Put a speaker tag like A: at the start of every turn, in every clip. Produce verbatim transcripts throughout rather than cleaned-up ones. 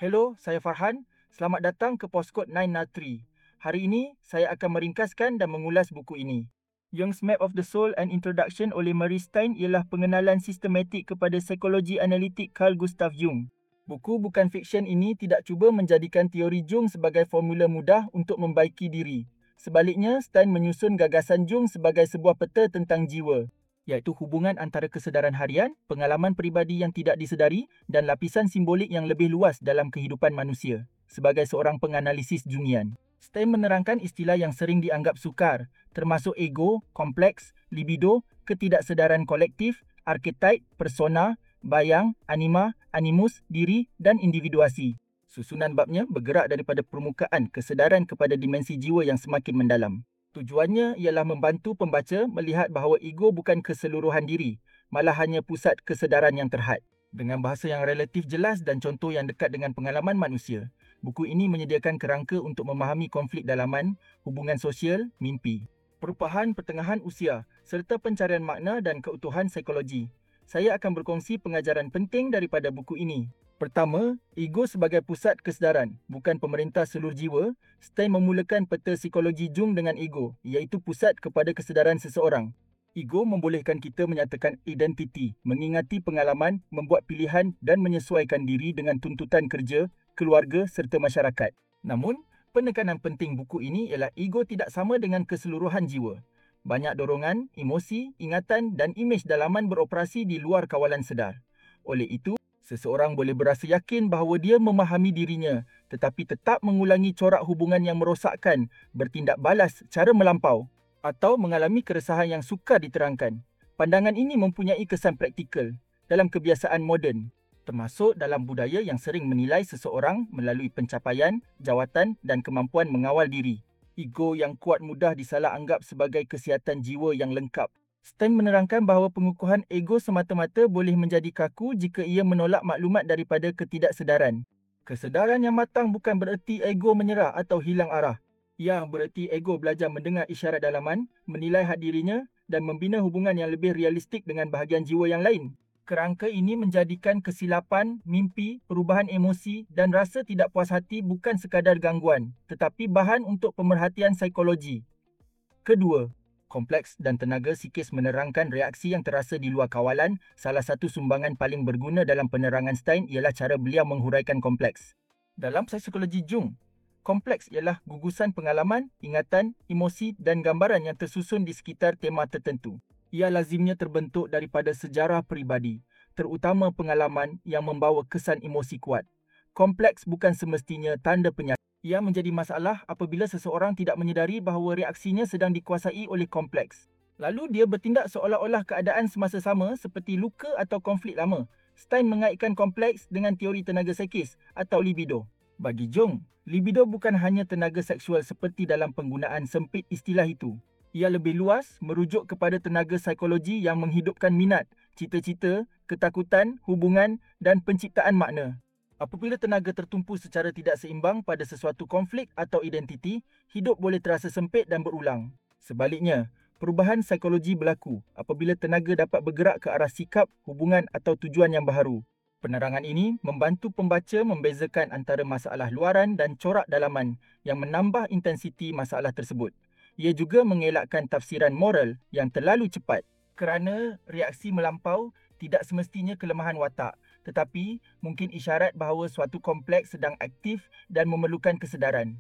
A: Hello, saya Farhan. Selamat datang ke Postcode sembilan nol tiga. Hari ini, saya akan meringkaskan dan mengulas buku ini. Jung's Map of the Soul and Introduction oleh Maurice Stein ialah pengenalan sistematik kepada psikologi analitik Carl Gustav Jung. Buku bukan fiksyen ini tidak cuba menjadikan teori Jung sebagai formula mudah untuk membaiki diri. Sebaliknya, Stein menyusun gagasan Jung sebagai sebuah peta tentang jiwa, iaitu hubungan antara kesedaran harian, pengalaman peribadi yang tidak disedari dan lapisan simbolik yang lebih luas dalam kehidupan manusia. Sebagai seorang penganalisis Jungian, Stein menerangkan istilah yang sering dianggap sukar, termasuk ego, kompleks, libido, ketidaksedaran kolektif, archetype, persona, bayang, anima, animus, diri dan individuasi. Susunan babnya bergerak daripada permukaan kesedaran kepada dimensi jiwa yang semakin mendalam. Tujuannya ialah membantu pembaca melihat bahawa ego bukan keseluruhan diri, malah hanya pusat kesedaran yang terhad. Dengan bahasa yang relatif jelas dan contoh yang dekat dengan pengalaman manusia, buku ini menyediakan kerangka untuk memahami konflik dalaman, hubungan sosial, mimpi, perubahan pertengahan usia, serta pencarian makna dan keutuhan psikologi. Saya akan berkongsi pengajaran penting daripada buku ini. Pertama, ego sebagai pusat kesedaran, bukan pemerintah seluruh jiwa. Stein memulakan peta psikologi Jung dengan ego, iaitu pusat kepada kesedaran seseorang. Ego membolehkan kita menyatakan identiti, mengingati pengalaman, membuat pilihan dan menyesuaikan diri dengan tuntutan kerja, keluarga serta masyarakat. Namun, penekanan penting buku ini ialah ego tidak sama dengan keseluruhan jiwa. Banyak dorongan, emosi, ingatan dan imej dalaman beroperasi di luar kawalan sedar. Oleh itu, seseorang boleh berasa yakin bahawa dia memahami dirinya, tetapi tetap mengulangi corak hubungan yang merosakkan, bertindak balas cara melampau, atau mengalami keresahan yang sukar diterangkan. Pandangan ini mempunyai kesan praktikal dalam kebiasaan moden, termasuk dalam budaya yang sering menilai seseorang melalui pencapaian, jawatan dan kemampuan mengawal diri. Ego yang kuat mudah disalah anggap sebagai kesihatan jiwa yang lengkap. Stein menerangkan bahawa pengukuhan ego semata-mata boleh menjadi kaku jika ia menolak maklumat daripada ketidaksedaran. Kesedaran yang matang bukan bererti ego menyerah atau hilang arah. Ia bererti ego belajar mendengar isyarat dalaman, menilai had dirinya dan membina hubungan yang lebih realistik dengan bahagian jiwa yang lain. Kerangka ini menjadikan kesilapan, mimpi, perubahan emosi dan rasa tidak puas hati bukan sekadar gangguan, tetapi bahan untuk pemerhatian psikologi. Kedua, kompleks dan tenaga psikis menerangkan reaksi yang terasa di luar kawalan. Salah satu sumbangan paling berguna dalam penerangan Stein ialah cara beliau menghuraikan kompleks. Dalam psikologi Jung, kompleks ialah gugusan pengalaman, ingatan, emosi dan gambaran yang tersusun di sekitar tema tertentu. Ia lazimnya terbentuk daripada sejarah peribadi, terutama pengalaman yang membawa kesan emosi kuat. Kompleks bukan semestinya tanda penyakit. Ia menjadi masalah apabila seseorang tidak menyedari bahawa reaksinya sedang dikuasai oleh kompleks. Lalu dia bertindak seolah-olah keadaan semasa sama seperti luka atau konflik lama. Stein mengaitkan kompleks dengan teori tenaga psikis atau libido. Bagi Jung, libido bukan hanya tenaga seksual seperti dalam penggunaan sempit istilah itu. Ia lebih luas, merujuk kepada tenaga psikologi yang menghidupkan minat, cita-cita, ketakutan, hubungan dan penciptaan makna. Apabila tenaga tertumpu secara tidak seimbang pada sesuatu konflik atau identiti, hidup boleh terasa sempit dan berulang. Sebaliknya, perubahan psikologi berlaku apabila tenaga dapat bergerak ke arah sikap, hubungan atau tujuan yang baharu. Penerangan ini membantu pembaca membezakan antara masalah luaran dan corak dalaman yang menambah intensiti masalah tersebut. Ia juga mengelakkan tafsiran moral yang terlalu cepat, kerana reaksi melampau tidak semestinya kelemahan watak, tetapi mungkin isyarat bahawa suatu kompleks sedang aktif dan memerlukan kesedaran.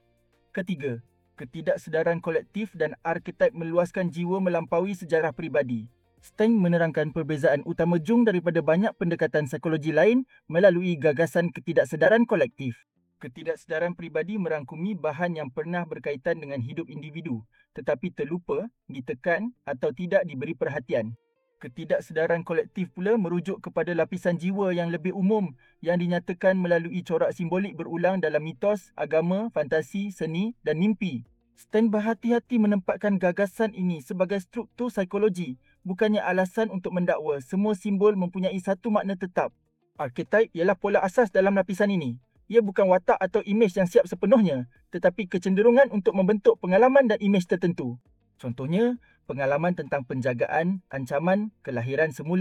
A: Ketiga, ketidaksedaran kolektif dan archetype meluaskan jiwa melampaui sejarah peribadi. Stein menerangkan perbezaan utama Jung daripada banyak pendekatan psikologi lain melalui gagasan ketidaksedaran kolektif. Ketidaksedaran peribadi merangkumi bahan yang pernah berkaitan dengan hidup individu, tetapi terlupa, ditekan atau tidak diberi perhatian. Ketidaksedaran kolektif pula merujuk kepada lapisan jiwa yang lebih umum yang dinyatakan melalui corak simbolik berulang dalam mitos, agama, fantasi, seni dan mimpi. Stein berhati-hati menempatkan gagasan ini sebagai struktur psikologi, bukannya alasan untuk mendakwa semua simbol mempunyai satu makna tetap. Archetype ialah pola asas dalam lapisan ini. Ia bukan watak atau imej yang siap sepenuhnya, tetapi kecenderungan untuk membentuk pengalaman dan imej tertentu. Contohnya, pengalaman tentang penjagaan, ancaman, kelahiran semula,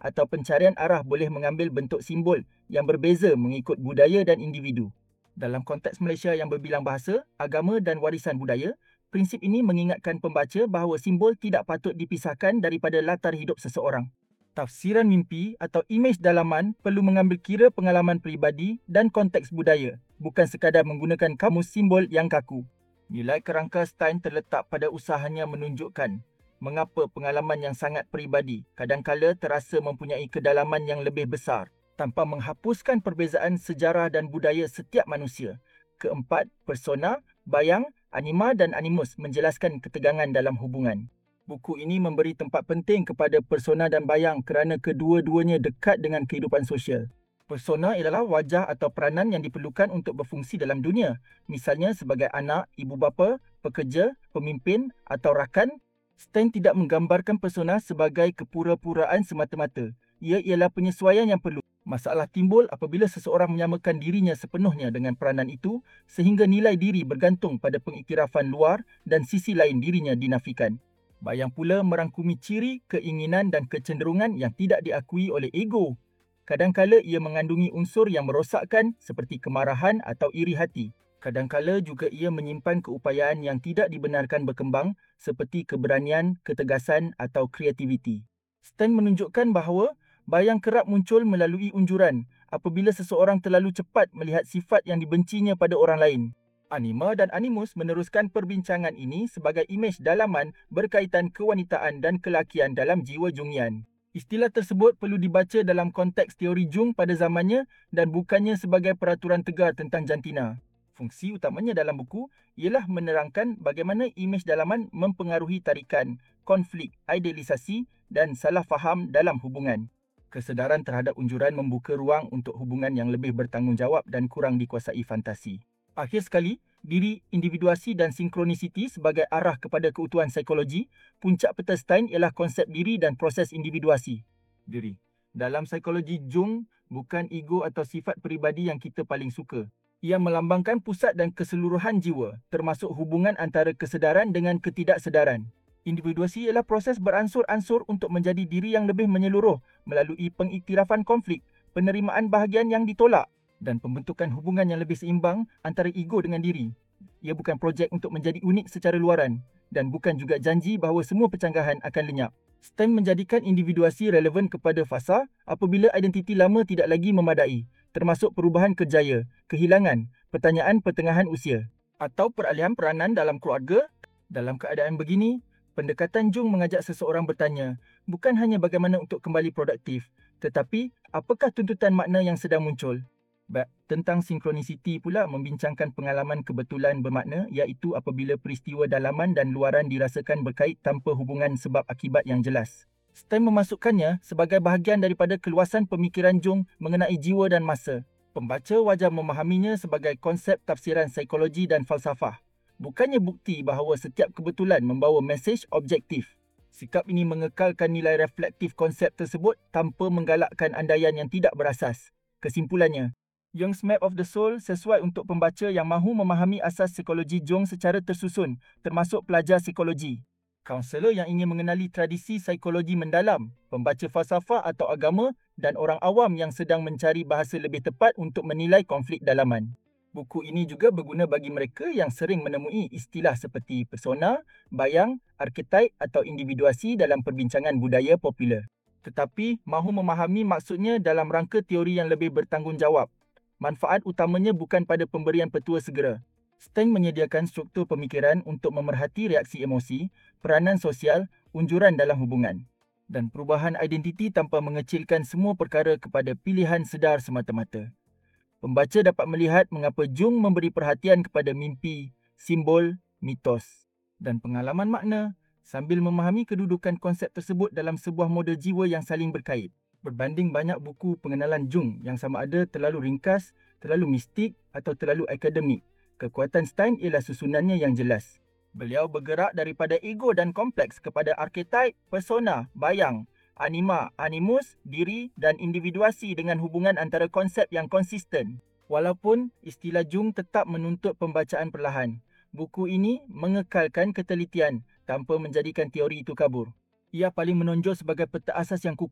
A: atau pencarian arah boleh mengambil bentuk simbol yang berbeza mengikut budaya dan individu. Dalam konteks Malaysia yang berbilang bahasa, agama dan warisan budaya, prinsip ini mengingatkan pembaca bahawa simbol tidak patut dipisahkan daripada latar hidup seseorang. Tafsiran mimpi atau imej dalaman perlu mengambil kira pengalaman peribadi dan konteks budaya, bukan sekadar menggunakan kamus simbol yang kaku. Nilai kerangka Stein terletak pada usahanya menunjukkan mengapa pengalaman yang sangat peribadi kadangkala terasa mempunyai kedalaman yang lebih besar tanpa menghapuskan perbezaan sejarah dan budaya setiap manusia. Keempat, persona, bayang, anima dan animus menjelaskan ketegangan dalam hubungan. Buku ini memberi tempat penting kepada persona dan bayang kerana kedua-duanya dekat dengan kehidupan sosial. Persona ialah wajah atau peranan yang diperlukan untuk berfungsi dalam dunia, misalnya sebagai anak, ibu bapa, pekerja, pemimpin atau rakan. Stein tidak menggambarkan persona sebagai kepura-puraan semata-mata. Ia ialah penyesuaian yang perlu. Masalah timbul apabila seseorang menyamakan dirinya sepenuhnya dengan peranan itu sehingga nilai diri bergantung pada pengiktirafan luar dan sisi lain dirinya dinafikan. Bayang pula merangkumi ciri, keinginan dan kecenderungan yang tidak diakui oleh ego. Kadangkala ia mengandungi unsur yang merosakkan seperti kemarahan atau iri hati. Kadangkala juga ia menyimpan keupayaan yang tidak dibenarkan berkembang seperti keberanian, ketegasan atau kreativiti. Stein menunjukkan bahawa bayang kerap muncul melalui unjuran apabila seseorang terlalu cepat melihat sifat yang dibencinya pada orang lain. Anima dan animus meneruskan perbincangan ini sebagai imej dalaman berkaitan kewanitaan dan kelakian dalam jiwa Jungian. Istilah tersebut perlu dibaca dalam konteks teori Jung pada zamannya dan bukannya sebagai peraturan tegar tentang jantina. Fungsi utamanya dalam buku ialah menerangkan bagaimana imej dalaman mempengaruhi tarikan, konflik, idealisasi dan salah faham dalam hubungan. Kesedaran terhadap unjuran membuka ruang untuk hubungan yang lebih bertanggungjawab dan kurang dikuasai fantasi. Akhir sekali, diri, individuasi dan sinkronisiti sebagai arah kepada keutuhan psikologi, puncak peta Stein ialah konsep diri dan proses individuasi. Diri. Dalam psikologi Jung, bukan ego atau sifat peribadi yang kita paling suka. Ia melambangkan pusat dan keseluruhan jiwa, termasuk hubungan antara kesedaran dengan ketidaksedaran. Individuasi ialah proses beransur-ansur untuk menjadi diri yang lebih menyeluruh melalui pengiktirafan konflik, penerimaan bahagian yang ditolak, dan pembentukan hubungan yang lebih seimbang antara ego dengan diri. Ia bukan projek untuk menjadi unik secara luaran dan bukan juga janji bahawa semua pencanggahan akan lenyap. Stein menjadikan individuasi relevan kepada fasa apabila identiti lama tidak lagi memadai, termasuk perubahan kerjaya, kehilangan, pertanyaan pertengahan usia, atau peralihan peranan dalam keluarga. Dalam keadaan begini, pendekatan Jung mengajak seseorang bertanya, bukan hanya bagaimana untuk kembali produktif, tetapi apakah tuntutan makna yang sedang muncul. Tentang sinkronisiti pula membincangkan pengalaman kebetulan bermakna iaitu apabila peristiwa dalaman dan luaran dirasakan berkait tanpa hubungan sebab akibat yang jelas. Stein memasukkannya sebagai bahagian daripada keluasan pemikiran Jung mengenai jiwa dan masa. Pembaca wajar memahaminya sebagai konsep tafsiran psikologi dan falsafah. Bukannya bukti bahawa setiap kebetulan membawa mesej objektif. Sikap ini mengekalkan nilai reflektif konsep tersebut tanpa menggalakkan andaian yang tidak berasas. Kesimpulannya, Jung's Map of the Soul sesuai untuk pembaca yang mahu memahami asas psikologi Jung secara tersusun, termasuk pelajar psikologi, kaunselor yang ingin mengenali tradisi psikologi mendalam, pembaca falsafah atau agama dan orang awam yang sedang mencari bahasa lebih tepat untuk menilai konflik dalaman. Buku ini juga berguna bagi mereka yang sering menemui istilah seperti persona, bayang, arketaip atau individuasi dalam perbincangan budaya popular. Tetapi mahu memahami maksudnya dalam rangka teori yang lebih bertanggungjawab. Manfaat utamanya bukan pada pemberian petua segera. Stein menyediakan struktur pemikiran untuk memerhati reaksi emosi, peranan sosial, unjuran dalam hubungan, dan perubahan identiti tanpa mengecilkan semua perkara kepada pilihan sedar semata-mata. Pembaca dapat melihat mengapa Jung memberi perhatian kepada mimpi, simbol, mitos, dan pengalaman makna sambil memahami kedudukan konsep tersebut dalam sebuah model jiwa yang saling berkait. Berbanding banyak buku pengenalan Jung yang sama ada terlalu ringkas, terlalu mistik atau terlalu akademik, kekuatan Stein ialah susunannya yang jelas. Beliau bergerak daripada ego dan kompleks kepada arketaip, persona, bayang, anima, animus, diri dan individuasi dengan hubungan antara konsep yang konsisten. Walaupun istilah Jung tetap menuntut pembacaan perlahan, buku ini mengekalkan ketelitian tanpa menjadikan teori itu kabur. Ia paling menonjol sebagai peta asas yang kukuh,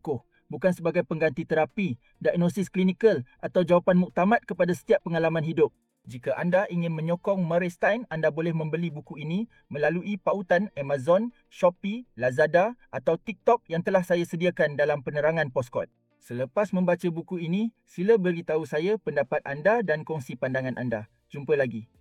A: bukan sebagai pengganti terapi, diagnosis klinikal atau jawapan muktamad kepada setiap pengalaman hidup. Jika anda ingin menyokong Murray Stein, anda boleh membeli buku ini melalui pautan Amazon, Shopee, Lazada atau TikTok yang telah saya sediakan dalam penerangan Postkod. Selepas membaca buku ini, sila beritahu saya pendapat anda dan kongsi pandangan anda. Jumpa lagi.